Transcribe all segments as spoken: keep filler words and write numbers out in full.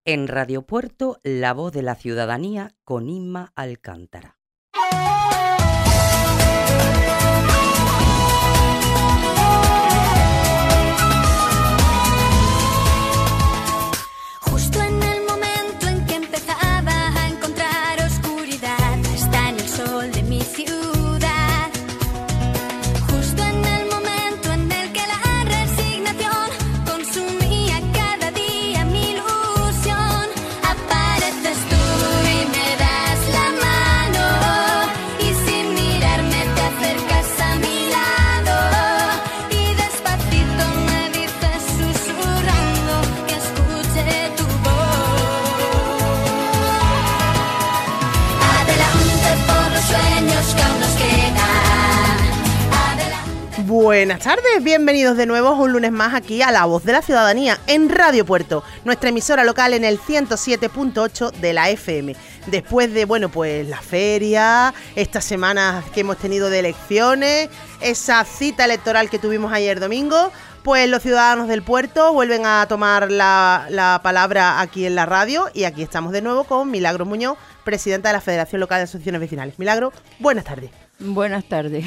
En Radio Puerto, la voz de la ciudadanía con Inma Alcántara. Justo en el momento en que empezaba a encontrar oscuridad, está en el sol de mi ciudad. Justo en el momento en el que la resignación consumía cada día mi ilusión, apareces tú y me das la mano, y sin mirarme te acercas a mi lado, y despacito me dices susurrando que escuche tu voz. Adelante por los sueños que aún nos quedan. Adelante. Buenas tardes, bienvenidos de nuevo un lunes más aquí a La Voz de la Ciudadanía en Radio Puerto, nuestra emisora local en el ciento siete punto ocho de la F M. Después de, bueno, pues la feria, estas semanas que hemos tenido de elecciones, esa cita electoral que tuvimos ayer domingo, pues los ciudadanos del puerto vuelven a tomar la, la palabra aquí en la radio, y aquí estamos de nuevo con Milagros Muñoz, presidenta de la Federación Local de Asociaciones Vecinales. Milagros, buenas tardes. Buenas tardes.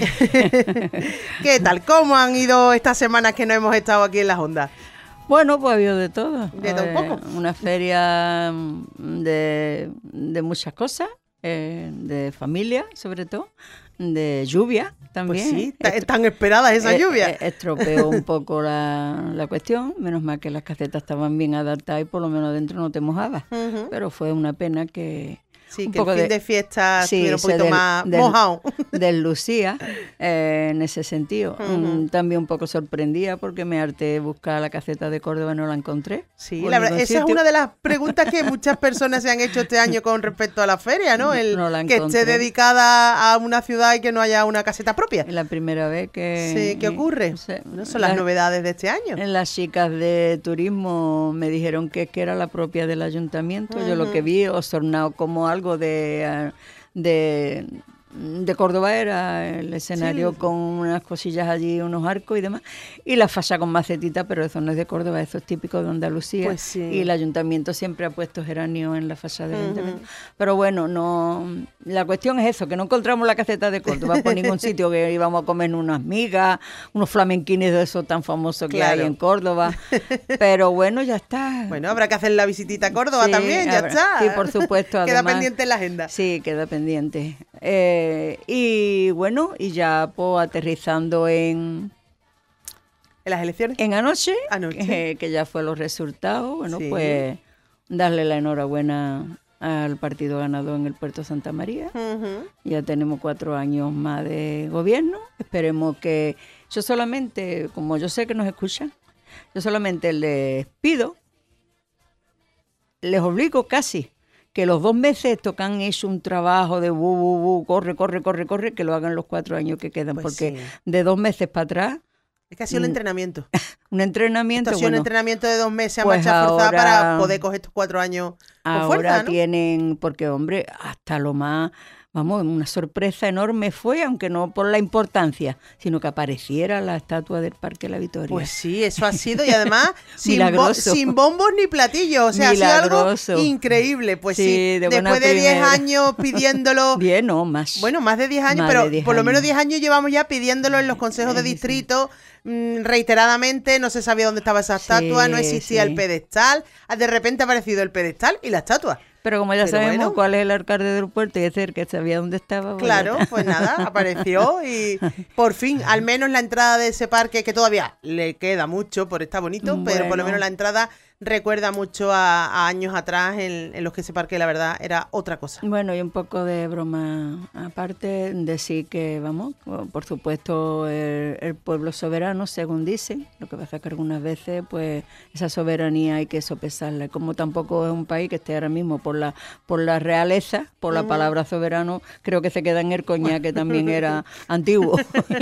¿Qué tal? ¿Cómo han ido estas semanas que no hemos estado aquí en las ondas? Bueno, pues ha habido de todo. ¿De todo un Eh, poco? Una feria de, de muchas cosas, eh, de familia sobre todo, de lluvia también. Pues sí, ta- están esperadas esa Eh, lluvia. eh, estropeó un poco la, la cuestión, menos mal que las casetas estaban bien adaptadas y por lo menos dentro no te mojabas. Ujú. Pero fue una pena que... Sí, un que el poco fin de, de- fiesta Sí, estuviera un se poquito del- más del- mojado. deslucía eh, en ese sentido. Ujú. Mm, También un poco sorprendida porque me harté de buscar la caseta de Córdoba y no la encontré. Sí, por la verdad, ningún esa es sitio. una de las preguntas que muchas personas se han hecho este año con respecto a la feria, ¿no? El No la que encontré. esté dedicada a una ciudad y que no haya una caseta propia. Es la primera vez que... Sí, ¿qué ocurre? no sé, No son las la- novedades de este año. Las chicas de turismo me dijeron que, que era la propia del ayuntamiento. Yo lo que vi, Osornao, como algo de, eh, de, de Córdoba, era el escenario Sí. con unas cosillas allí, unos arcos y demás. Y la falla con macetita, pero eso no es de Córdoba, eso es típico de Andalucía. Pues sí. Y el ayuntamiento siempre ha puesto geranio en la falla del Ujú. ayuntamiento. Pero bueno, no, la cuestión es eso, que no encontramos la caseta de Córdoba por ningún sitio, que íbamos a comer unas migas, unos flamenquines de esos tan famosos que Claro. hay en Córdoba. Pero bueno, ya está. Bueno, habrá que hacer la visitita a Córdoba Sí, también, ya habrá- está. sí, por supuesto, Queda además- pendiente en la agenda. Sí, queda pendiente. Eh, y bueno, y ya pues aterrizando en, ¿En las elecciones? en anoche, Anoche. Que, que ya fue los resultados, bueno, Sí. pues darle la enhorabuena al partido ganador en el Puerto Santa María. Ujú. Ya tenemos cuatro años más de gobierno. Esperemos que... Yo solamente, como yo sé que nos escuchan, yo solamente les pido, les obligo casi, que los dos meses estos que han hecho un trabajo de bu, bu, bu, corre, corre, corre, corre, que lo hagan los cuatro años que quedan. Pues porque sí. de dos meses para atrás, Es que ha sido el Mm. entrenamiento. un entrenamiento... Esto ha sido un bueno, entrenamiento de dos meses a pues marcha forzada ahora- para poder coger estos cuatro años con Ahora fuerza, ¿no? tienen, porque hombre, hasta lo más, vamos, una sorpresa enorme fue, aunque no por la importancia, sino que apareciera la estatua del Parque La Victoria. Pues sí, eso ha sido, y además sin, bo- Milagroso. sin bombos ni platillos, o sea, ha sido algo Milagroso. increíble. Pues sí, Sí, de buena después de diez primera. años pidiéndolo, Bien, no, más. bueno, más de diez años, Más pero de diez por lo menos años. diez años llevamos ya pidiéndolo en los consejos de Sí, sí. distrito, mm, reiteradamente, no se sabía dónde estaba esa estatua, Sí, no existía sí. el pedestal, de repente ha aparecido el pedestal y la estatua. Pero como ya Pero sabemos bueno. cuál es el alcalde del puerto y ese es el que sabía dónde estaba. pues ya Claro, está. pues nada, apareció y por fin, al menos la entrada de ese parque, que todavía le queda mucho por estar bonito, pero por lo Bueno. menos la entrada recuerda mucho a, a años atrás en, en los que ese parque, la verdad, era otra cosa. Bueno, y un poco de broma aparte, decir que, vamos, por supuesto, el, el pueblo soberano, según dicen, lo que pasa que algunas veces, pues, esa soberanía hay que sopesarla. Como tampoco es un país que esté ahora mismo por la por la realeza, por la palabra soberano, creo que se queda en el coñac, que también era antiguo.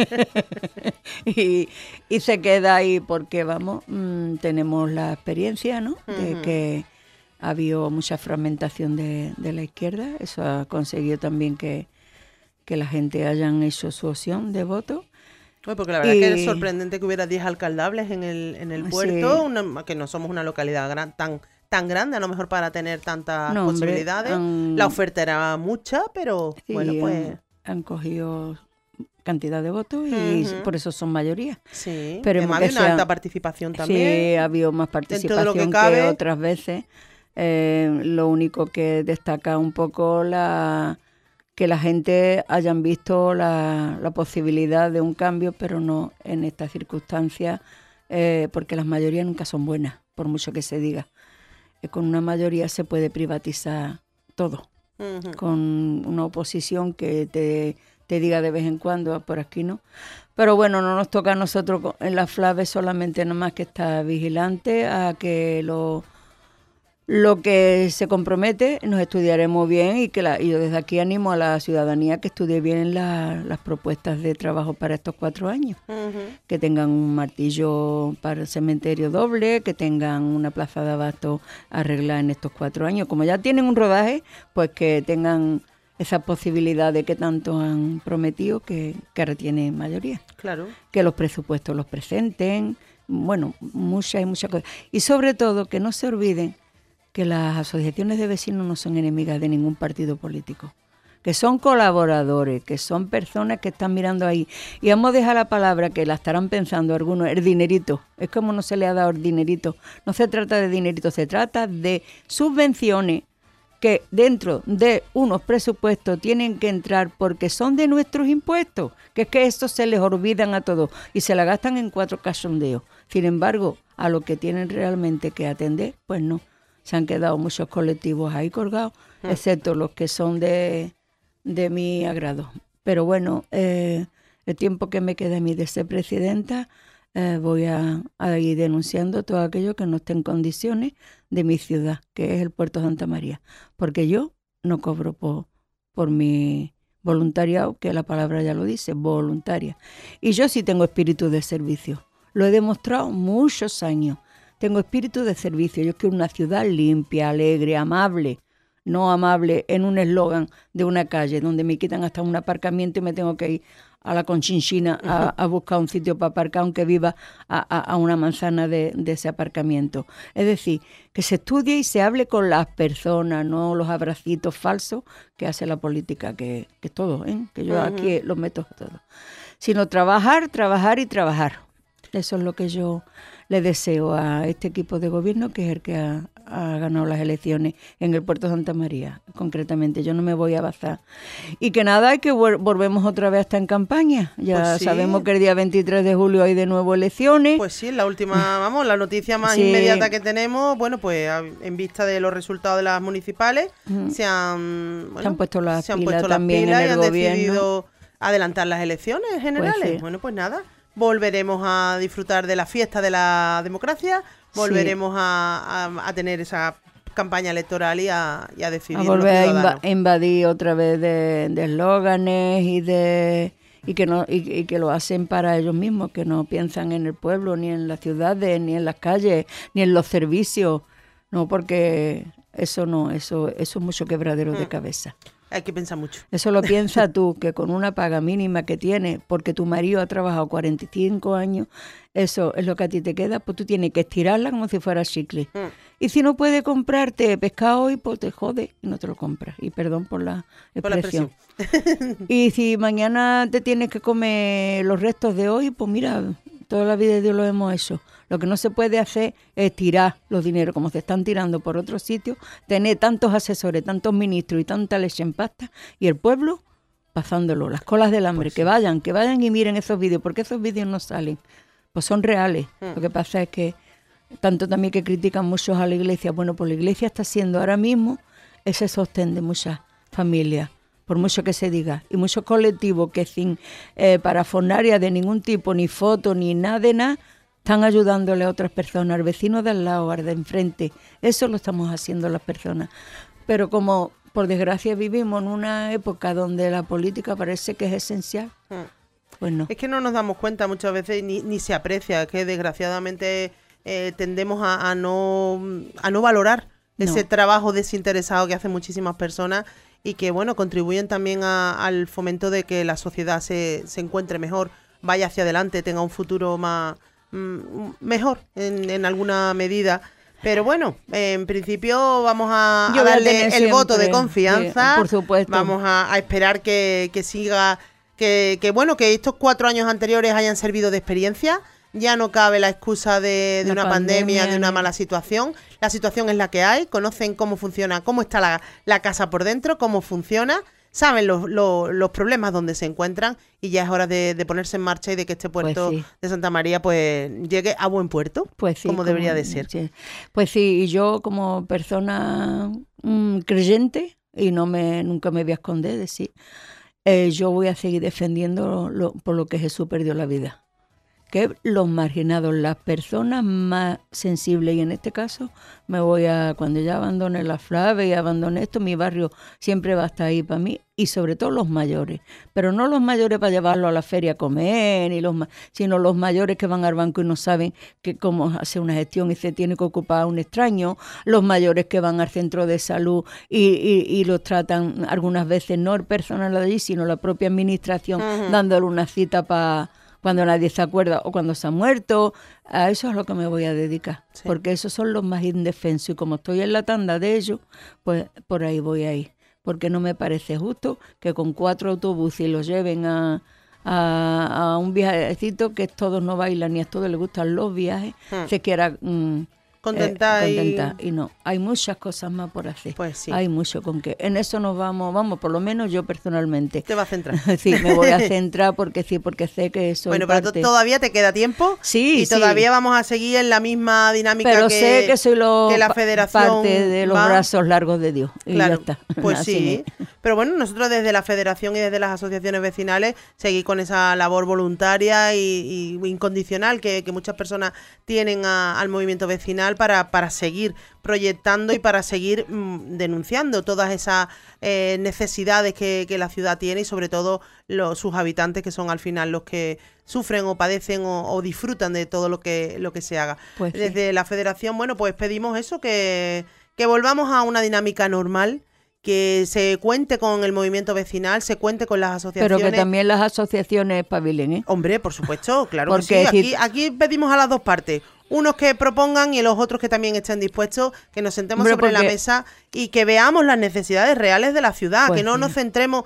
y, y se queda ahí porque, vamos, mmm, tenemos la experiencia, ¿no?, de Ujú. que ha habido mucha fragmentación de, de la izquierda. Eso ha conseguido también que, que la gente hayan hecho su opción de voto. Bueno, porque la verdad Y- que es sorprendente que hubiera diez alcaldables en el, en el Sí. puerto, una- que no somos una localidad gran, tan tan grande a lo mejor para tener tantas No, hombre, posibilidades. han- La oferta era mucha, pero Sí, bueno, pues han, han cogido cantidad de votos y Ujú. por eso son mayoría. sí. Esperemos Además que había una sea- alta participación Sí, también. ha habido más Dentro de participación lo que que, cabe. otras veces. Eh, lo único que destaca un poco la que la gente hayan visto la, la posibilidad de un cambio, pero no en estas circunstancias, eh, porque las mayorías nunca son buenas, por mucho que se diga. Eh, con una mayoría se puede privatizar todo. Ujú. Con una oposición que te, te diga de vez en cuando, por aquí no. Pero bueno, no nos toca a nosotros co- en la FLAVE solamente nada más que estar vigilante a que lo, lo que se compromete nos estudiaremos bien y que la, y yo desde aquí animo a la ciudadanía que estudie bien la- las propuestas de trabajo para estos cuatro años. Ujú. Que tengan un martillo para el cementerio doble, que tengan una plaza de abasto arreglada en estos cuatro años. Como ya tienen un rodaje, pues que tengan esa posibilidad de que tanto han prometido que, que ahora tienen mayoría. Claro. Que los presupuestos los presenten, bueno, muchas y muchas cosas. Y sobre todo que no se olviden que las asociaciones de vecinos no son enemigas de ningún partido político, que son colaboradores, que son personas que están mirando ahí. Y vamos a dejar la palabra, que la estarán pensando algunos, el dinerito. Es como no se le ha dado el dinerito. No se trata de dinerito, se trata de subvenciones que dentro de unos presupuestos tienen que entrar porque son de nuestros impuestos, que es que estos se les olvidan a todos y se la gastan en cuatro cachondeos. Sin embargo, a lo que tienen realmente que atender, pues no. Se han quedado muchos colectivos ahí colgados, excepto los que son de, de mi agrado. Pero bueno, eh, el tiempo que me queda a mí de ser presidenta, eh, voy a, a ir denunciando todo aquello que no esté en condiciones de mi ciudad, que es el Puerto Santa María. Porque yo no cobro por, por mi voluntariado, que la palabra ya lo dice, voluntaria. Y yo sí tengo espíritu de servicio. Lo he demostrado muchos años. Tengo espíritu de servicio. Yo quiero una ciudad limpia, alegre, amable. No amable en un eslogan de una calle donde me quitan hasta un aparcamiento y me tengo que ir a la Conchinchina a, a buscar un sitio para aparcar, aunque viva a, a, a una manzana de, de ese aparcamiento. Es decir, que se estudie y se hable con las personas, no los abracitos falsos que hace la política, que, que todo, ¿eh? Que yo Ujú. aquí los meto todo. Sino trabajar, trabajar y trabajar. Eso es lo que yo le deseo a este equipo de gobierno, que es el que ha, ha ganado las elecciones en el Puerto Santa María, concretamente. Yo no me voy a basar. Y que nada, y que vol- volvemos otra vez a estar en campaña. Ya Pues sí. sabemos que el día veintitrés de julio hay de nuevo elecciones. Pues sí, la última, vamos, la noticia más Sí. inmediata que tenemos, bueno, pues a- en vista de los resultados de las municipales, Ujú. se han, bueno, Se han puesto las se han pilas puesto las también pilas en y el han gobierno. decidido adelantar las elecciones generales. sí. Bueno, pues nada, volveremos a disfrutar de la fiesta de la democracia, volveremos a, a- a tener esa campaña electoral y a, y a decidir a los volver a ciudadanos. inva- invadir otra vez de de eslóganes y de y que no y, y que lo hacen para ellos mismos, que no piensan en el pueblo, ni en las ciudades, ni en las calles, ni en los servicios. No, porque eso no, eso, eso es mucho quebradero de Mm. cabeza. Hay que pensar mucho. Eso lo piensas tú, que con una paga mínima que tienes, porque tu marido ha trabajado cuarenta y cinco años, eso es lo que a ti te queda, pues tú tienes que estirarla como si fuera chicle. Mm. Y si no puedes comprarte pescado hoy, pues te jode y no te lo compras. Y perdón por la Por la expresión. Y si mañana te tienes que comer los restos de hoy, pues mira, toda la vida de Dios lo hemos hecho. Lo que no se puede hacer es tirar los dineros como se están tirando por otros sitios, tener tantos asesores, tantos ministros y tanta leche en pasta, y el pueblo pasándolo, las colas del hambre. Pues Que sí. vayan, que vayan y miren esos vídeos, porque esos vídeos no salen. Pues son reales. Mm. Lo que pasa es que tanto también que critican muchos a la iglesia. Bueno, pues la iglesia está siendo ahora mismo ese sostén de muchas familias, por mucho que se diga, y muchos colectivos que sin eh, parafonaria de ningún tipo, ni foto, ni nada de nada, están ayudándole a otras personas, al vecino de al lado, al de enfrente. Eso lo estamos haciendo las personas. Pero como por desgracia vivimos en una época donde la política parece que es esencial, Mm. pues no. Es que no nos damos cuenta muchas veces ni, ni se aprecia, que desgraciadamente eh, tendemos a, a no a no valorar ese No. trabajo desinteresado que hacen muchísimas personas y que bueno contribuyen también a- al fomento de que la sociedad se, se encuentre mejor, vaya hacia adelante, tenga un futuro más mm, mejor en, en alguna medida. Pero bueno, eh, en principio vamos a, Yo a voy a darle tener el siempre, voto de confianza. sí, por supuesto. Vamos a, a esperar que, que siga, que, que bueno, que estos cuatro años anteriores hayan servido de experiencia. Ya no cabe la excusa de, de La una pandemia, pandemia, de una ni- mala situación. La situación es la que hay, conocen cómo funciona, cómo está la, la casa por dentro, cómo funciona, saben los, los, los problemas donde se encuentran y ya es hora de, de ponerse en marcha y de que este puerto Pues sí. de Santa María pues llegue a buen puerto, Pues sí, como debería de ser. sí. Pues sí, y yo como persona mm, creyente, y no me nunca me voy a esconder, decir, eh, yo voy a seguir defendiendo lo- por lo que Jesús perdió la vida. Que los marginados, las personas más sensibles, y en este caso me voy a, cuando ya abandone la Flave y abandone esto, mi barrio siempre va a estar ahí para mí, y sobre todo los mayores, pero no los mayores para llevarlos a la feria a comer, ni los ma- sino los mayores que van al banco y no saben que cómo hacer una gestión y se tiene que ocupar a un extraño, los mayores que van al centro de salud y, y, y los tratan algunas veces no el personal de allí, sino la propia administración, Ujú. dándole una cita para cuando nadie se acuerda o cuando se ha muerto. A eso es lo que me voy a dedicar, Sí. porque esos son los más indefensos y como estoy en la tanda de ellos, pues por ahí voy a ir, porque no me parece justo que con cuatro autobuses los lleven a, a, a un viajecito que todos no bailan ni a todos les gustan los viajes, Hmm. se quiera mm, Contentar eh, y- contentar. Y no, hay muchas cosas más por hacer. Pues sí. Hay mucho con que. En eso nos vamos, vamos, por lo menos yo personalmente. Te va a centrar. Sí, me voy a centrar porque sí, porque sé que soy Bueno, pero to- parte. todavía te queda tiempo Sí, y sí. todavía vamos a seguir en la misma dinámica Pero que, sé que soy lo, que la pa- federación parte de los va. brazos largos de Dios. Y Claro, ya está. pues Así sí. es. Pero bueno, nosotros desde la federación y desde las asociaciones vecinales seguir con esa labor voluntaria y, y incondicional que, que muchas personas tienen a- al movimiento vecinal para, para seguir proyectando y para seguir mm, denunciando todas esas eh, necesidades que, que la ciudad tiene y sobre todo los, sus habitantes que son al final los que sufren o padecen o, o disfrutan de todo lo que, lo que se haga. Pues sí. Desde la federación, bueno, pues pedimos eso, que, que volvamos a una dinámica normal, que se cuente con el movimiento vecinal, se cuente con las Pero asociaciones. que también las asociaciones espabilen, ¿eh? Hombre, por supuesto, claro que Porque sí. si- Aquí, aquí pedimos a las dos partes. Unos que propongan y los otros que también estén dispuestos, que nos sentemos Hombre, sobre la porque- mesa y que veamos las necesidades reales de la ciudad, Pues que no sí. nos centremos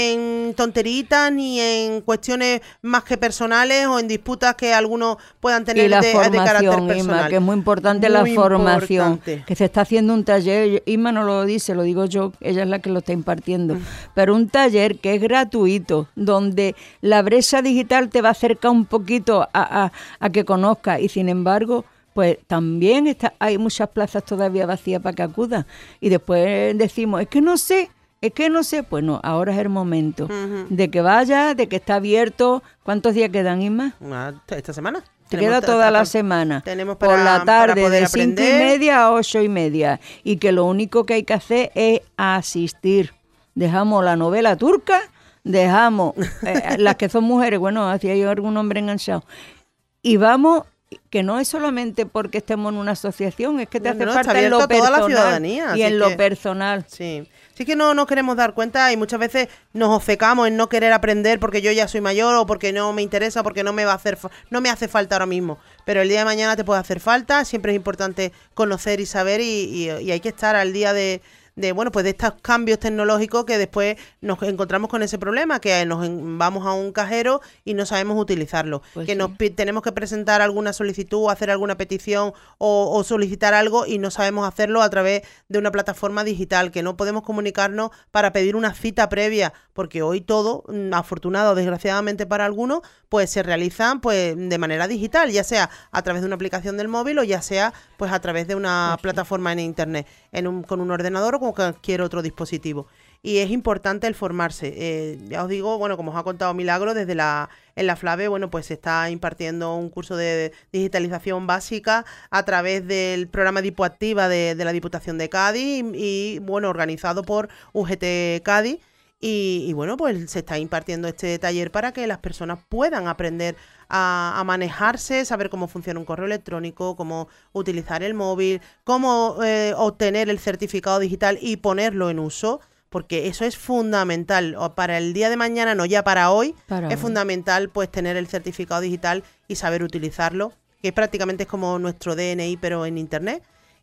en tonteritas ni en cuestiones más que personales o en disputas que algunos puedan tener Y la de, de carácter formación, personal. Inma, que es muy importante la Muy formación, importante. que se está haciendo un taller, Inma no lo dice, lo digo yo, ella es la que lo está impartiendo, pero un taller que es gratuito, donde la brecha digital te va a acercar un poquito a, a, a que conozcas y sin embargo, pues también está, hay muchas plazas todavía vacías para que acudan y después decimos, es que no sé, es que no sé, pues no, ahora es el momento Ujú. de que vaya, de que está abierto. ¿Cuántos días quedan, Inma? Ah, Esta semana. Te Tenemos queda ta- toda ta- la ta- semana. tenemos por para- la para tarde poder de cinco y aprender. media a ocho y media. Y que lo único que hay que hacer es asistir. Dejamos la novela turca, dejamos eh, las que son mujeres, bueno, así hay algún hombre enganchado. Y vamos, que no es solamente porque estemos en una asociación, es que te No, hace no, está falta en lo abierto a toda la personal. ciudadanía, y así en lo que- personal. Sí. Sí que no nos queremos dar cuenta y muchas veces nos ofecamos en no querer aprender porque yo ya soy mayor o porque no me interesa, porque no me va a hacer fa- no me hace falta ahora mismo. Pero el día de mañana te puede hacer falta, siempre es importante conocer y saber y, y- y hay que estar al día de, de bueno pues de estos cambios tecnológicos que después nos encontramos con ese problema, que nos en- vamos a un cajero y no sabemos utilizarlo, Pues que sí. nos pi- tenemos que presentar alguna solicitud o hacer alguna petición o, o solicitar algo y no sabemos hacerlo a través de una plataforma digital, que no podemos comunicarnos para pedir una cita previa, porque hoy todo, mm, afortunado o desgraciadamente para algunos, pues se realizan pues de manera digital, ya sea a través de una aplicación del móvil o ya sea pues a través de una Pues sí. plataforma en internet, en un, con un ordenador o con cualquier otro dispositivo. Y es importante el formarse. Eh, ya os digo, bueno, como os ha contado Milagro, desde la en la Flave, bueno, pues se está impartiendo un curso de digitalización básica a través del programa Dipoactiva de, de la Diputación de Cádiz y, y, bueno, organizado por U G T Cádiz. Y, y, bueno, pues se está impartiendo este taller para que las personas puedan aprender a, a manejarse, saber cómo funciona un correo electrónico, cómo utilizar el móvil, cómo eh, obtener el certificado digital y ponerlo en uso, porque eso es fundamental o para el día de mañana, no ya para hoy, Para es hoy. fundamental pues tener el certificado digital y saber utilizarlo, que prácticamente es como nuestro D N I pero en internet.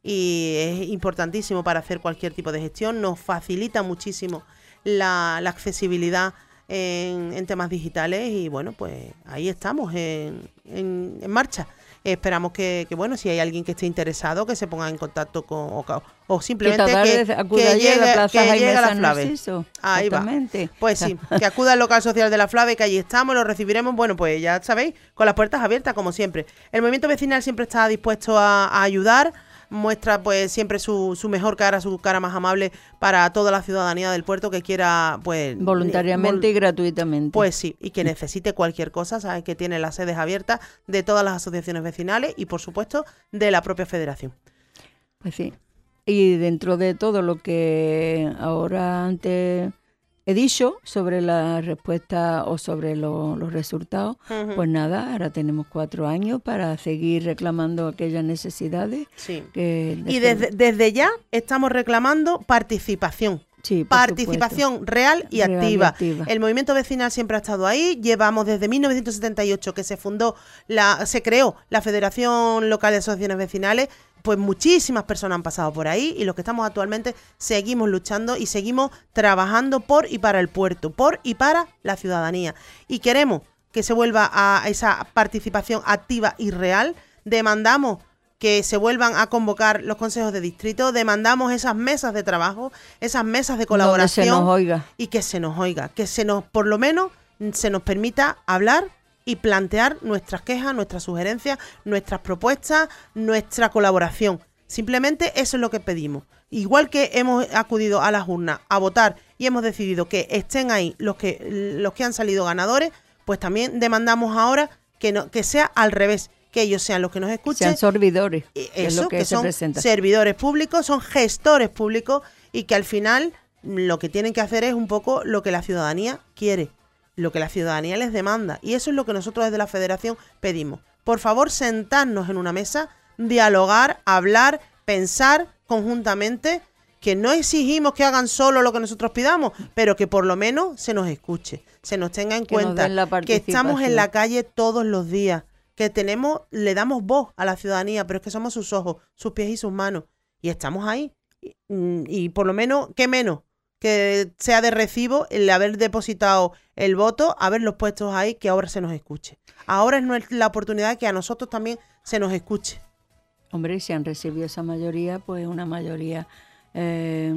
y es importantísimo para hacer cualquier tipo de gestión. Nos facilita muchísimo la, la accesibilidad en, en temas digitales y bueno, pues ahí estamos en, en, en marcha. Esperamos que, que, bueno, si hay alguien que esté interesado, que se ponga en contacto con, o, o simplemente que, que, que llegue, a, que llegue a la Flave. Ahí va. Pues sí, que acuda al local social de la Flave, que allí estamos, lo recibiremos, bueno, pues ya sabéis, con las puertas abiertas, como siempre. El movimiento vecinal siempre está dispuesto a, a ayudar, muestra pues siempre su, su mejor cara, su cara más amable para toda la ciudadanía del puerto que quiera, pues... Voluntariamente vol- y gratuitamente. Pues sí, y que necesite cualquier cosa, sabes que tiene las sedes abiertas de todas las asociaciones vecinales y por supuesto de la propia federación. Pues sí, y dentro de todo lo que ahora antes he dicho sobre la respuesta o sobre lo, los resultados, uh-huh. pues nada, ahora tenemos cuatro años para seguir reclamando aquellas necesidades. Sí. Que y desde, desde ya estamos reclamando participación. Sí, participación supuesto. real y real activa. y activa. El movimiento vecinal siempre ha estado ahí. Llevamos desde mil novecientos setenta y ocho que se fundó, la, se creó la Federación Local de Asociaciones Vecinales. Pues muchísimas personas han pasado por ahí y los que estamos actualmente seguimos luchando y seguimos trabajando por y para el puerto, por y para la ciudadanía. Y queremos que se vuelva a esa participación activa y real. Demandamos que se vuelvan a convocar los consejos de distrito, demandamos esas mesas de trabajo, esas mesas de colaboración. Donde se nos oiga. Y que se nos oiga, que se nos, por lo menos, se nos permita hablar y plantear nuestras quejas, nuestras sugerencias, nuestras propuestas, nuestra colaboración. Simplemente eso es lo que pedimos. Igual que hemos acudido a las urnas a votar y hemos decidido que estén ahí los que, los que han salido ganadores, pues también demandamos ahora que, no, que sea al revés, que ellos sean los que nos escuchen. Sean servidores, eso, que es lo que, que se son presenta. servidores públicos, son gestores públicos y que al final lo que tienen que hacer es un poco lo que la ciudadanía quiere, lo que la ciudadanía les demanda. Y eso es lo que nosotros desde la Federación pedimos. Por favor, sentarnos en una mesa, dialogar, hablar, pensar conjuntamente, que no exigimos que hagan solo lo que nosotros pidamos, pero que por lo menos se nos escuche, se nos tenga en que cuenta que estamos en la calle todos los días, que tenemos, le damos voz a la ciudadanía, pero es que somos sus ojos, sus pies y sus manos, y estamos ahí. Y, y por lo menos, ¿qué menos? Que sea de recibo el haber depositado el voto, haberlos puestos ahí, que ahora se nos escuche. Ahora es la oportunidad que a nosotros también se nos escuche. Hombre, si han recibido esa mayoría, pues una mayoría eh,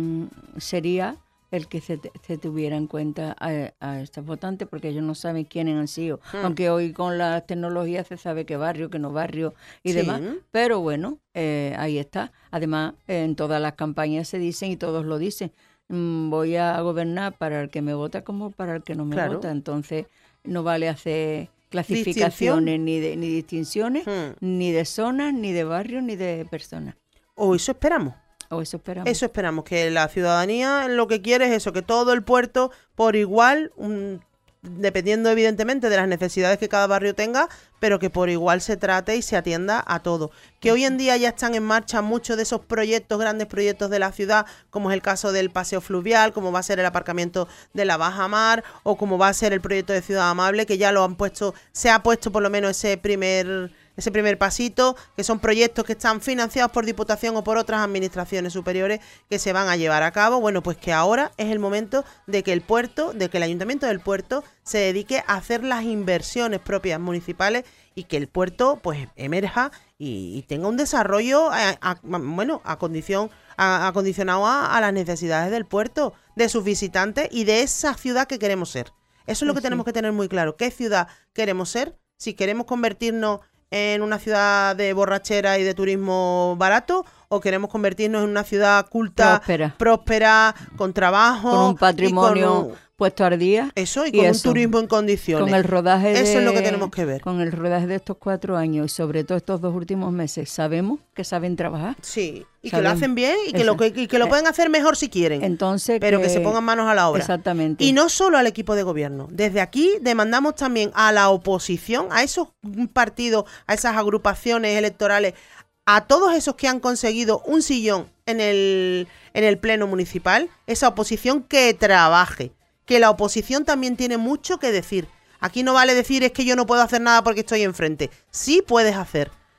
sería el que se, se tuviera en cuenta a, a estos votantes, porque ellos no saben quiénes han sido. Hmm. Aunque hoy con las tecnologías se sabe qué barrio, qué no barrio y sí. demás. Pero bueno, eh, ahí está. Además, eh, en todas las campañas se dicen y todos lo dicen. Voy a gobernar para el que me vota como para el que no me claro. vota. Entonces no vale hacer clasificaciones ni de, ni distinciones, hmm. ni de zonas, ni de barrios, ni de personas. O eso esperamos. O eso esperamos. Eso esperamos, que la ciudadanía lo que quiere es eso, que todo el puerto por igual, um, dependiendo evidentemente de las necesidades que cada barrio tenga, pero que por igual se trate y se atienda a todo. Que hoy en día ya están en marcha muchos de esos proyectos, grandes proyectos de la ciudad, como es el caso del paseo fluvial, como va a ser el aparcamiento de la Baja Mar, o como va a ser el proyecto de Ciudad Amable, que ya lo han puesto, se ha puesto por lo menos ese primer... ese primer pasito, que son proyectos que están financiados por Diputación o por otras administraciones superiores que se van a llevar a cabo. Bueno, pues que ahora es el momento de que el puerto, de que el Ayuntamiento del Puerto se dedique a hacer las inversiones propias municipales y que el puerto pues emerja y, y tenga un desarrollo a, a, bueno, a condición, a, acondicionado a, a las necesidades del puerto, de sus visitantes y de esa ciudad que queremos ser. Eso es lo que sí. tenemos que tener muy claro. ¿Qué ciudad queremos ser? Si queremos convertirnos en una ciudad de borrachera y de turismo barato, o queremos convertirnos en una ciudad culta, próspera, próspera con trabajo, con un patrimonio con un, puesto al día, eso y, y con eso, un turismo en condiciones. Con el rodaje eso de, es lo que tenemos que ver. Con el rodaje de estos cuatro años y sobre todo estos dos últimos meses, sabemos que saben trabajar. Sí, y sabemos. que lo hacen bien y que, lo, que, y que lo pueden hacer mejor si quieren. Entonces, pero que, que se pongan manos a la obra. Exactamente. Y no solo al equipo de gobierno. Desde aquí demandamos también a la oposición, a esos partidos, a esas agrupaciones electorales, a todos esos que han conseguido un sillón en el, en el pleno municipal, esa oposición que trabaje, que la oposición también tiene mucho que decir. Aquí no vale decir es que yo no puedo hacer nada porque estoy enfrente. Sí puedes hacer.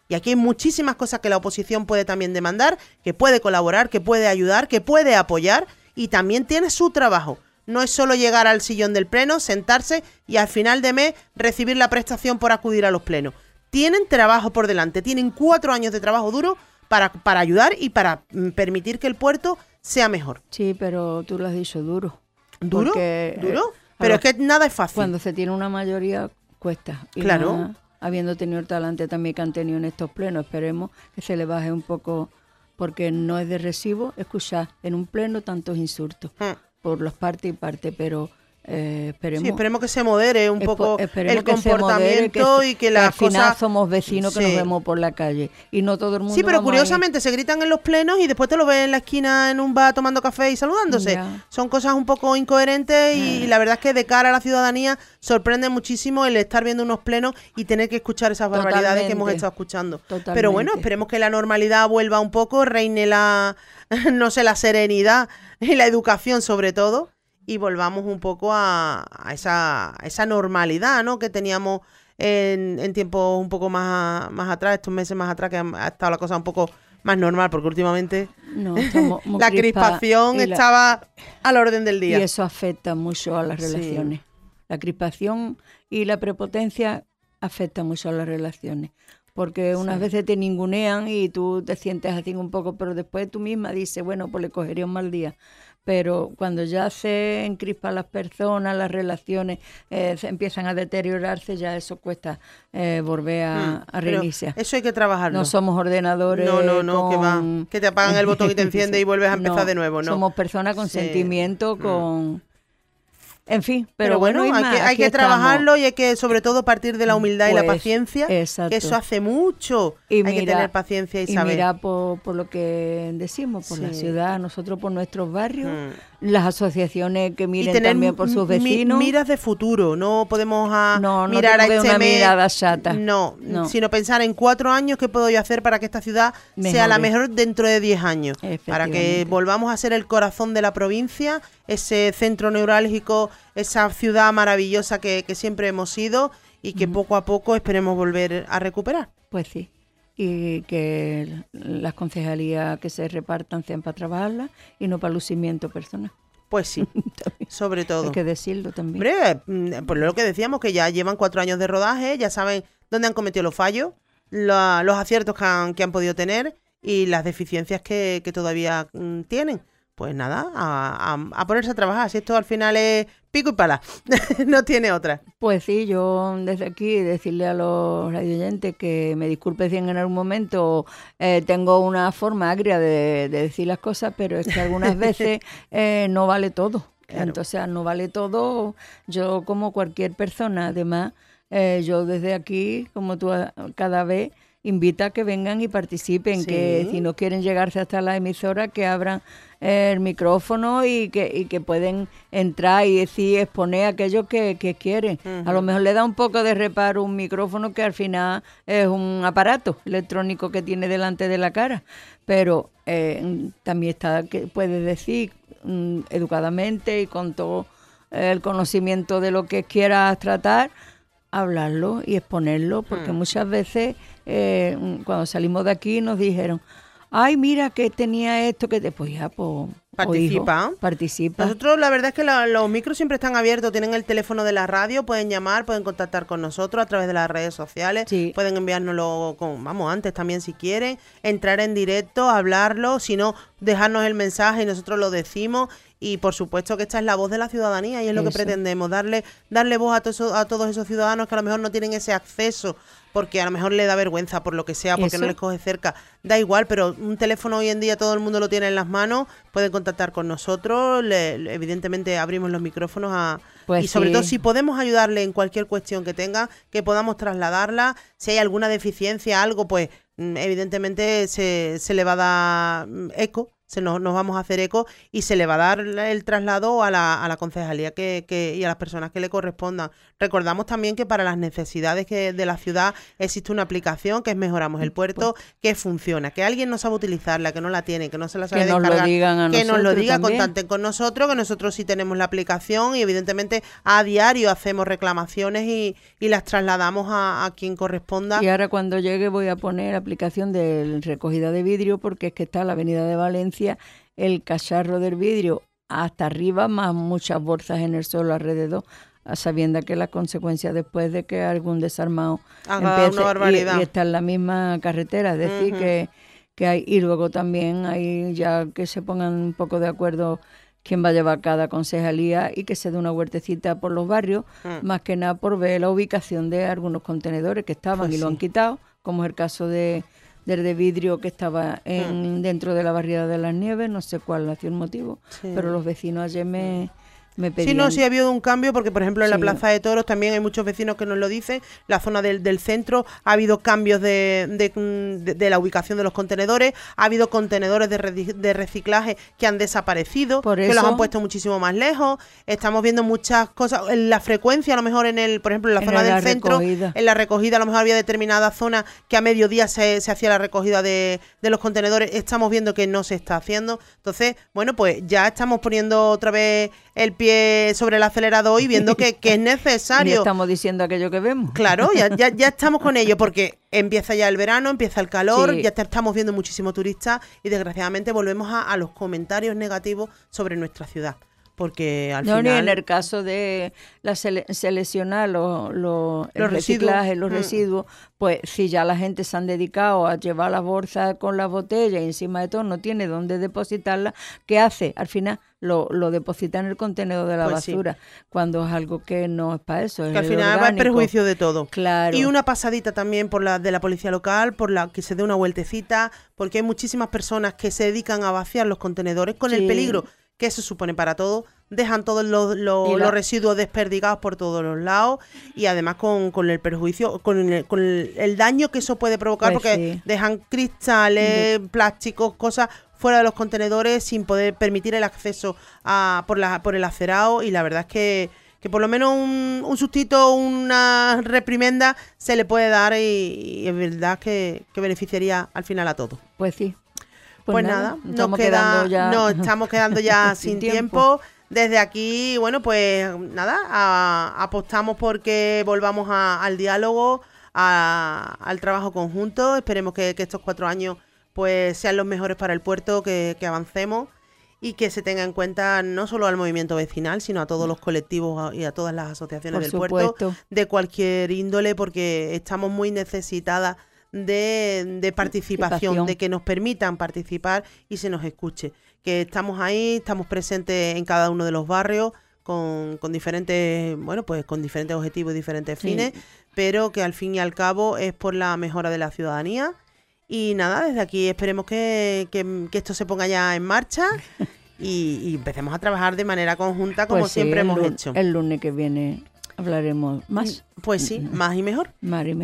Y aquí hay muchísimas cosas que la oposición puede también demandar, que puede colaborar, que puede ayudar, que puede apoyar y también tiene su trabajo. No es solo llegar al sillón del pleno, sentarse y al final de mes recibir la prestación por acudir a los plenos. Tienen trabajo por delante, tienen cuatro años de trabajo duro para, para ayudar y para mm, permitir que el puerto sea mejor. Sí, pero tú lo has dicho, duro. ¿Duro? Porque, ¿Duro? eh, Pero ahora, es que nada es fácil. Cuando se tiene una mayoría, cuesta. Y Claro. más, habiendo tenido el talante también que han tenido en estos plenos, esperemos que se le baje un poco, porque no es de recibo escuchar en un pleno tantos insultos Hmm. por las partes y partes, pero eh, esperemos, Sí, esperemos que se modere un espo- poco esperemos el que se modere, comportamiento que- y que que las al final cosas... somos vecinos que Sí. nos vemos por la calle y no todo el mundo Sí, pero vamos a ir- curiosamente se gritan en los plenos y después te lo ves en la esquina en un bar tomando café y saludándose. Ya. Son cosas un poco incoherentes y Ah. la verdad es que de cara a la ciudadanía sorprende muchísimo el estar viendo unos plenos y tener que escuchar esas barbaridades que hemos Totalmente. estado escuchando. Totalmente. Pero bueno, esperemos que la normalidad vuelva un poco, reine la, no sé, la serenidad y la educación sobre todo y volvamos un poco a, a esa, a esa normalidad, ¿no? Que teníamos en, en tiempos un poco más, más atrás, estos meses más atrás, que ha, ha estado la cosa un poco más normal, porque últimamente No, estamos muy la crispadas crispación y la- estaba al orden del y día. eso afecta mucho a las Sí. relaciones. La crispación y la prepotencia afecta mucho a las relaciones. Porque unas Sí. veces te ningunean y tú te sientes así un poco, pero después tú misma dices, bueno, pues le cogería un mal día. Pero cuando ya se encrispan las personas, las relaciones eh, se empiezan a deteriorarse, ya eso cuesta eh, volver a, Mm, a pero reiniciar. eso hay que trabajarlo. No somos ordenadores. No, no, no, que va, con- que te apagan el botón y te enciende y vuelves a empezar No, de nuevo, ¿no? Somos personas con Sí. sentimiento, Mm. con... En fin, pero, Pero, bueno, hay Isma, que, hay aquí que estamos. trabajarlo y hay que sobre todo partir de la humildad y la Pues, paciencia, exacto. que eso hace mucho. Y hay que mira- tener paciencia y, Y saber. mira por, por lo que decimos, por la Sí. ciudad, nosotros por nuestros barrios, Mm. las asociaciones que Y miren tener también por sus mi- vecinos. miras de futuro, no podemos a No, no mirar a tengo que este una mes, mirada chata. No, No. sino pensar en cuatro años qué puedo yo hacer para que esta ciudad sea la Mejore. mejor dentro de diez años, para que Efectivamente. volvamos a ser el corazón de la provincia, ese centro neurálgico, esa ciudad maravillosa que, que siempre hemos sido y que poco a poco esperemos volver a recuperar. Pues sí. Y que las concejalías que se repartan sean para trabajarlas y no para lucimiento personal. Pues sí, También sobre todo. hay que decirlo también. Hombre, mm, por lo que decíamos, que ya llevan cuatro años de rodaje, ya saben dónde han cometido los fallos, la- los aciertos que han, que han podido tener y las deficiencias que, que todavía mm, tienen. Pues nada, a, a- a ponerse a trabajar. Si esto al final es pico y pala, no tiene otra. Pues sí, yo desde aquí decirle a los radioyentes que me disculpe si en algún momento eh, tengo una forma agria de, de decir las cosas, pero es que algunas veces eh, no vale todo. Claro. Entonces, al no vale todo, yo como cualquier persona, además, eh, yo desde aquí, como tú a- cada vez, invita a que vengan y participen, Sí. que si no quieren llegarse hasta la emisora, que abran el micrófono y que, y que pueden entrar y decir, exponer aquello que, que quieren. A lo mejor le da un poco de reparo un micrófono que al final es un aparato electrónico que tiene delante de la cara, pero eh, también está que puedes decir mm, educadamente y con todo el conocimiento de lo que quieras tratar, hablarlo y exponerlo, porque Mm. muchas veces eh, cuando salimos de aquí nos dijeron, ay, mira que tenía esto, que te pues ya, pues, Participa. o hijo, participa. Nosotros la verdad es que la- los micros siempre están abiertos, tienen el teléfono de la radio, pueden llamar, pueden contactar con nosotros a través de las redes sociales, Sí. pueden enviárnoslo, con, vamos, antes también si quieren, entrar en directo, hablarlo, si no, dejarnos el mensaje y nosotros lo decimos. Y por supuesto que esta es la voz de la ciudadanía y es lo que Eso. pretendemos, darle darle voz a, to- eso- a todos esos ciudadanos que a lo mejor no tienen ese acceso, porque a lo mejor le da vergüenza por lo que sea, porque no Eso. les coge cerca. Da igual, pero un teléfono hoy en día todo el mundo lo tiene en las manos, pueden contactar con nosotros, le- le- evidentemente abrimos los micrófonos a... Pues y sobre sí. todo si podemos ayudarle en cualquier cuestión que tenga, que podamos trasladarla, si hay alguna deficiencia, algo, pues mm, evidentemente se, se le va a dar mm, eco se nos, nos vamos a hacer eco y se le va a dar el traslado a la, a la concejalía que, que, y a las personas que le correspondan. Recordamos también que para las necesidades que de la ciudad existe una aplicación que es Mejoramos el Puerto, que funciona, que alguien no sabe utilizarla, que no la tiene, que no se la sabe que nos descargar, lo digan a que nos lo diga, también. Contacten con nosotros, que nosotros sí tenemos la aplicación y evidentemente a diario hacemos reclamaciones y, y las trasladamos a, a quien corresponda. Y ahora cuando llegue voy a poner aplicación de recogida de vidrio, porque es que está la Avenida de Valencia, el cacharro del vidrio hasta arriba, más muchas bolsas en el suelo alrededor, sabiendo que las consecuencias después de que algún desarmado Haga empiece una barbaridad. Y, y está en la misma carretera, es decir, Ujú. que, que hay, y luego también hay ya que se pongan un poco de acuerdo quién va a llevar cada concejalía y que se dé una huertecita por los barrios, Mm. más que nada por ver la ubicación de algunos contenedores que estaban Pues y lo sí. han quitado, como es el caso de del de vidrio que estaba en, dentro de la barriada de las Nieves, no sé cuál ha sido el motivo, Sí. pero los vecinos ayer me, me pedían... Sí, no, sí ha habido un cambio porque, por ejemplo, en la Sí. Plaza de Toros también hay muchos vecinos que nos lo dicen. La zona del, del centro ha habido cambios de, de, de- de la ubicación de los contenedores. Ha habido contenedores de, redi- de reciclaje que han desaparecido, Por que los eso- han puesto muchísimo más lejos. Estamos viendo muchas cosas. En la frecuencia, a lo mejor, en el, por ejemplo, en la En zona la del centro, recogida. en la recogida, a lo mejor había determinada zona que a mediodía se, se hacía la recogida de, de los contenedores. Estamos viendo que no se está haciendo. Entonces, bueno, pues ya estamos poniendo otra vez el pie sobre el acelerador y viendo que, que es Y necesario. estamos diciendo aquello que vemos. Claro, ya, ya, ya estamos con ello porque empieza ya el verano, empieza el calor, Sí. ya te- estamos viendo muchísimos turistas y desgraciadamente volvemos a, a los comentarios negativos sobre nuestra ciudad. Porque al No, final... ni en el caso de la sele- seleccionar los, los, el Los reciclaje, residuos. los Mm. residuos, pues si ya la gente se han dedicado a llevar las bolsas con las botellas y encima de todo no tiene dónde depositarlas, ¿qué hace? Al final lo, lo deposita en el contenedor de la Pues sí. basura, cuando es algo que no es para eso. Es que al el final va en orgánico. perjuicio de todo. Claro. Y una pasadita también por la de la policía local, por la que se dé una vueltecita, porque hay muchísimas personas que se dedican a vaciar los contenedores con el Sí. peligro que eso supone para todo. Dejan todos los, los- Y la- los residuos desperdigados por todos los lados y además con, con el perjuicio, con el, con el, el daño que eso puede provocar, Pues porque sí. dejan cristales, plásticos, cosas fuera de los contenedores sin poder permitir el acceso a, por, la, por el acerado, y la verdad es que que por lo menos un, un sustito, una reprimenda se le puede dar y, y es verdad que, que beneficiaría al final a todos. Pues sí. Pues, nada, nos estamos queda, quedando ya nos estamos quedando ya sin sin tiempo. tiempo. Desde aquí, bueno, pues nada, a- apostamos porque volvamos a- al diálogo, a- al trabajo conjunto. Esperemos que, que estos cuatro años pues sean los mejores para el puerto, que, que avancemos y que se tenga en cuenta no solo al movimiento vecinal, sino a todos los colectivos y a todas las asociaciones Por del puerto supuesto. de cualquier índole, porque estamos muy necesitadas de, de participación, Participación. de que nos permitan participar y se nos escuche. Que estamos ahí, estamos presentes en cada uno de los barrios con, con diferentes, bueno, pues con diferentes objetivos y diferentes Sí. fines, pero que al fin y al cabo es por la mejora de la ciudadanía. Y nada, desde aquí esperemos que, que, que esto se ponga ya en marcha y, y empecemos a trabajar de manera conjunta como Pues sí, siempre el hemos lun- hecho. El lunes que viene hablaremos más. Pues sí, más y mejor. Marime.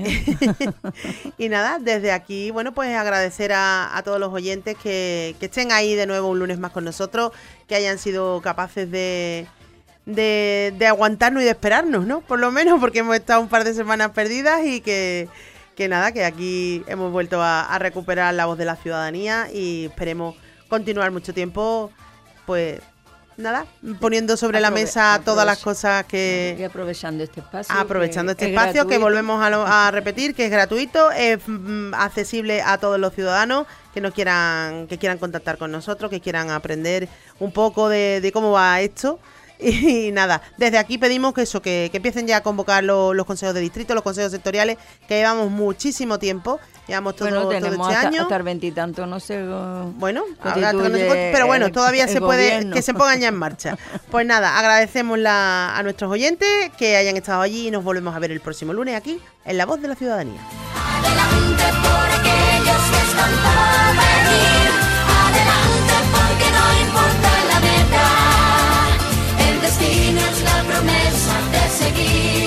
Y nada, desde aquí, bueno, pues agradecer a, a todos los oyentes que, que estén ahí de nuevo un lunes más con nosotros, que hayan sido capaces de, de, de aguantarnos y de esperarnos, ¿no? Por lo menos, porque hemos estado un par de semanas perdidas y que, que nada, que aquí hemos vuelto a, a recuperar la voz de la ciudadanía y esperemos continuar mucho tiempo, pues nada, poniendo sobre la Aprove- mesa todas las aprove- cosas Y que... aprovechando este espacio. Aprovechando que este es espacio que gratuito. volvemos a, lo- a repetir, que es gratuito, es mm, accesible a todos los ciudadanos que nos quieran, que quieran contactar con nosotros, que quieran aprender un poco de, de cómo va esto. Y, nada, desde aquí pedimos que eso, que, que empiecen ya a convocar lo- los consejos de distrito, los consejos sectoriales, que llevamos muchísimo tiempo, llevamos todo, Bueno, todo tenemos este hasta, año. hasta el veintitanto, no sé. uh, Bueno, constituye hasta que no se puede- pero bueno, el- todavía el se puede gobierno. que se pongan ya en marcha. Pues nada, agradecemos la- a nuestros oyentes que hayan estado allí y nos volvemos a ver el próximo lunes aquí en La Voz de la Ciudadanía. Adelante por aquellos que están por venir. Adelante porque no importa la meta. El destino es la promesa de seguir.